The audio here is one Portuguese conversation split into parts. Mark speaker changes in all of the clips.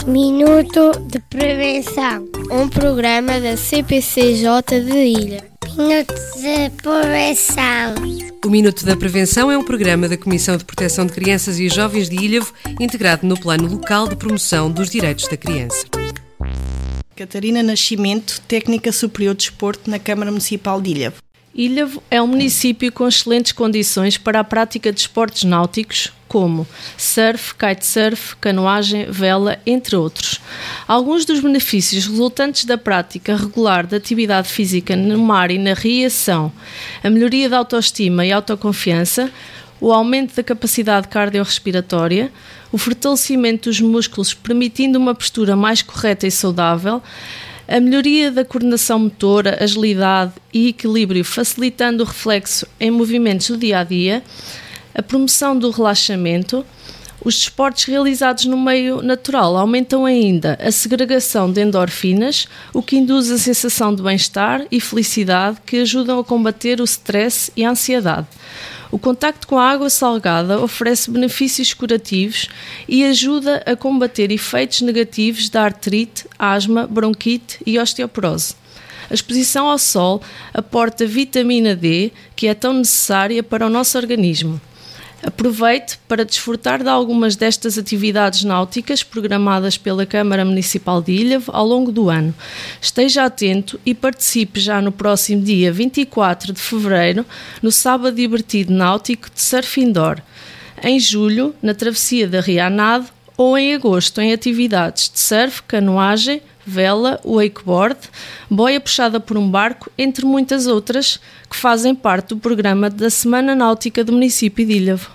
Speaker 1: Minuto de Prevenção, um programa da CPCJ de Ilha. Minuto de Prevenção.
Speaker 2: O Minuto da Prevenção é um programa da Comissão de Proteção de Crianças e Jovens de Ilhavo, integrado no Plano Local de Promoção dos Direitos da Criança.
Speaker 3: Catarina Nascimento, Técnica Superior de Desporto na Câmara Municipal de Ilhavo.
Speaker 4: Ilhavo é um município com excelentes condições para a prática de esportes náuticos, como surf, kitesurf, canoagem, vela, entre outros. Alguns dos benefícios resultantes da prática regular da atividade física no mar e na ria são a melhoria da autoestima e autoconfiança, o aumento da capacidade cardiorrespiratória, o fortalecimento dos músculos permitindo uma postura mais correta e saudável, a melhoria da coordenação motora, agilidade e equilíbrio, facilitando o reflexo em movimentos do dia-a-dia, a promoção do relaxamento. Os desportos realizados no meio natural aumentam ainda a segregação de endorfinas, o que induz a sensação de bem-estar e felicidade que ajudam a combater o stress e a ansiedade. O contacto com a água salgada oferece benefícios curativos e ajuda a combater efeitos negativos da artrite, asma, bronquite e osteoporose. A exposição ao sol aporta vitamina D, que é tão necessária para o nosso organismo. Aproveite para desfrutar de algumas destas atividades náuticas programadas pela Câmara Municipal de Ilhavo ao longo do ano. Esteja atento e participe já no próximo dia 24 de fevereiro no Sábado Divertido Náutico de Surf Indoor, em julho na travessia da Ria Anado ou em agosto em atividades de surf, canoagem, vela, wakeboard, boia puxada por um barco, entre muitas outras, que fazem parte do programa da Semana Náutica do município de Ilhavo.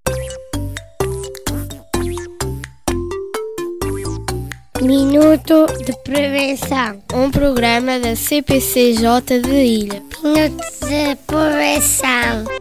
Speaker 1: Minuto de Prevenção, um programa da CPCJ de Ilha. Minuto de Prevenção.